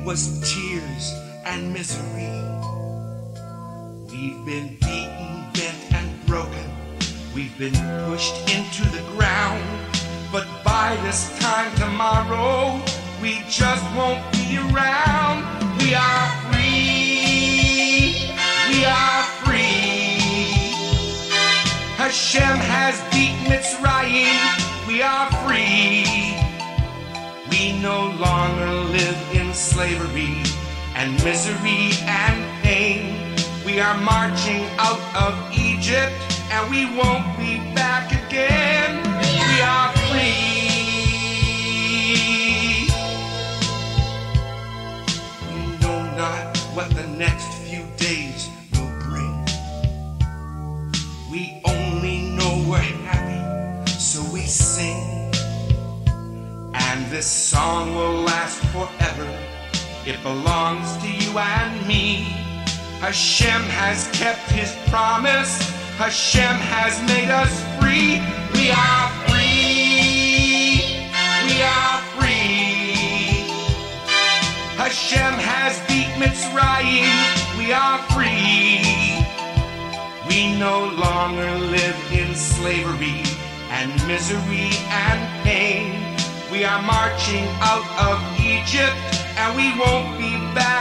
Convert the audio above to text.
was tears and misery. We've been beaten, bent, and broken. We've been pushed into the ground. But by this time tomorrow, we just won't be around. We are free. We are free. Hashem has beat Mitzrayim. We are free. We no longer live in slavery and misery and pain. We are marching out of Egypt and we won't be back again. We are free. We know not what the next few days will bring. We only know we're happy, so we sing. And this song will last forever. It belongs to you and me. Hashem has kept his promise. Hashem has made us free. We are free. We are free. Hashem has beat Mitzrayim. We are free. We no longer live in slavery and misery and pain. We are marching out of Egypt and we won't be back